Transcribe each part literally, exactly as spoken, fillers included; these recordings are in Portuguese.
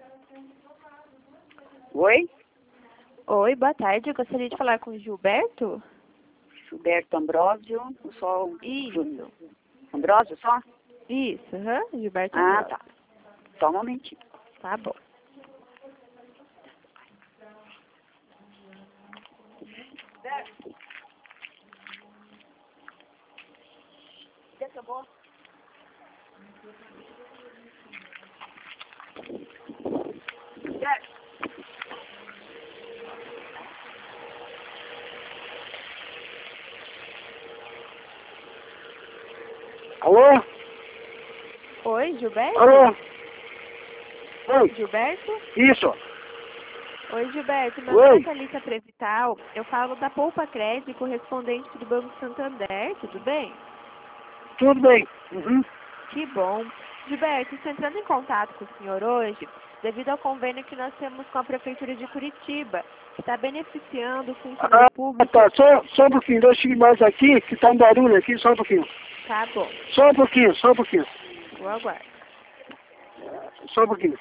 Oi? Oi, boa tarde. Eu gostaria de falar com o Gilberto. Gilberto Ambrósio, só... Isso. Ambrósio só? Isso, aham. Gilberto Ah, Ambrósio. tá. Só um momentinho. Tá bom. Acabou? Alô? Oi, Gilberto? Alô? Oi? Gilberto? Isso. Oi, Gilberto. Meu Oi. nome é Thalita Prevital. Eu falo da Poupa Crédito, correspondente do Banco Santander. Tudo bem? Tudo bem. Uhum. Que bom. Gilberto, estou entrando em contato com o senhor hoje devido ao convênio que nós temos com a Prefeitura de Curitiba, que está beneficiando o funcionário Ah, público. tá. Só, só um pouquinho. Deixa eu ir mais aqui, que tá um barulho aqui. Só um pouquinho. Tá bom. Só um pouquinho, só um pouquinho. Eu aguardo. Só um pouquinho.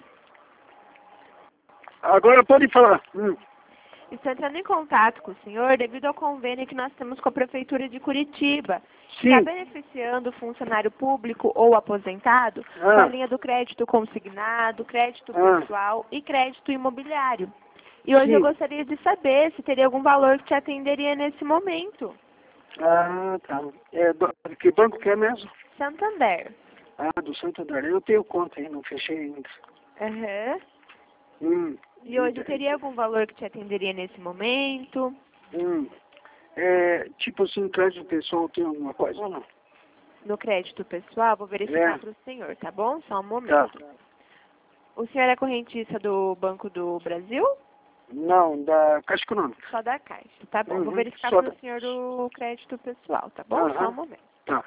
Agora pode falar. Hum. Estou entrando em contato com o senhor devido ao convênio que nós temos com a Prefeitura de Curitiba, que Sim. está beneficiando o funcionário público ou aposentado com a Ah, linha do crédito consignado, crédito Ah. pessoal e crédito imobiliário. E hoje eu Sim. gostaria de saber se teria algum valor que te atenderia nesse momento. ah, tá. É, do, que banco que é mesmo? Santander. Ah, do Santander. Eu tenho conta aí, não fechei ainda. Aham. Hum. E hoje teria algum valor que te atenderia nesse momento? Hum. É, tipo assim, crédito pessoal tem alguma coisa ou não? No crédito pessoal, vou verificar É. para o senhor, tá bom? Só um Tá. momento. O senhor é correntista do Banco do Brasil? Não, da Caixa Econômica. Só da Caixa, tá bom. Vou Uhum, verificar só para da- o senhor do crédito pessoal, tá bom? Só um Aham. momento. Tá.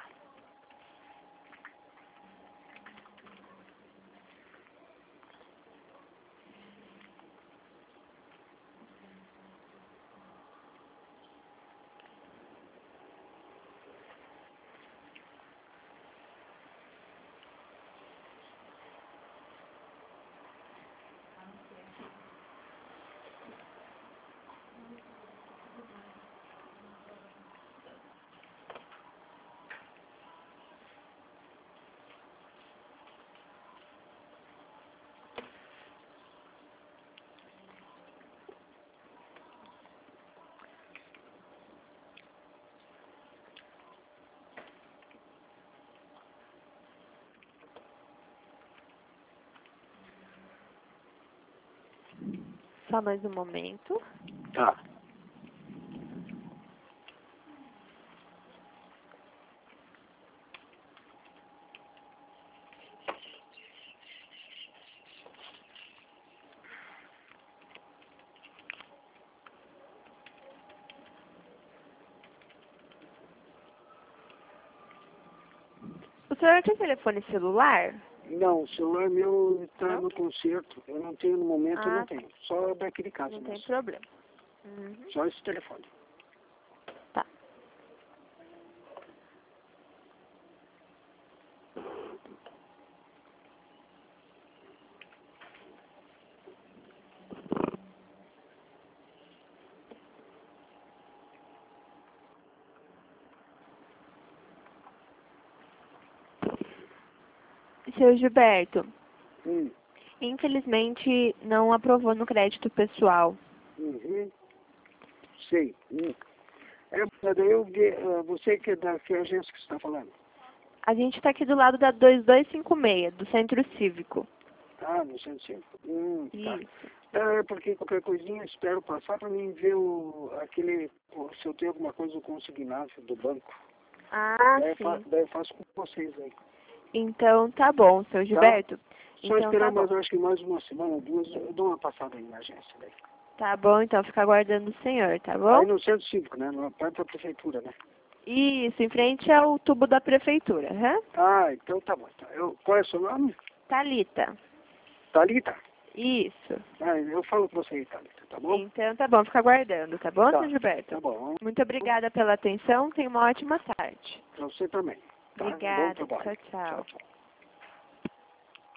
Só mais um momento. Tá. O senhor tem telefone celular? Não, o celular meu está Não? no concerto. Eu não tenho no momento, eu Ah, não tenho. Só daqui de casa Não tem mesmo. problema. Uhum. Só esse telefone. Tá. Seu Gilberto, Hum. infelizmente não aprovou no crédito pessoal. Uhum. Sei. Hum. É, mas daí eu, vi, ah, você que é da que agência que você está falando? A gente está aqui do lado da dois dois cinco seis, do Centro Cívico. Ah, no cento e cinco. Hum, tá. Isso. É, porque qualquer coisinha eu espero passar para mim ver o, aquele, o- se eu tenho alguma coisa consignado do banco. Ah, daí, eu fa, sim. daí eu faço com vocês aí. Então tá bom, seu Gilberto. Só Então esperar tá bom. mais, eu acho que mais uma semana, duas, eu dou uma passada aí na agência daí. Tá bom, então fica aguardando o senhor, tá Aí bom? no centro cívico, né? Na parte da prefeitura, né? Isso, em frente ao tubo da prefeitura, hã? Ah, então tá bom. Tá. Eu, qual é o seu nome? Thalita. Thalita? Isso. Ah, eu falo com você aí, Thalita, tá bom? Então tá bom, fica aguardando, tá bom, Tá, seu Gilberto? tá bom. Muito obrigada pela atenção, tenha uma ótima tarde. Pra você também. Tá? Bom Obrigada, trabalho. tchau, tchau. Tchau, tchau.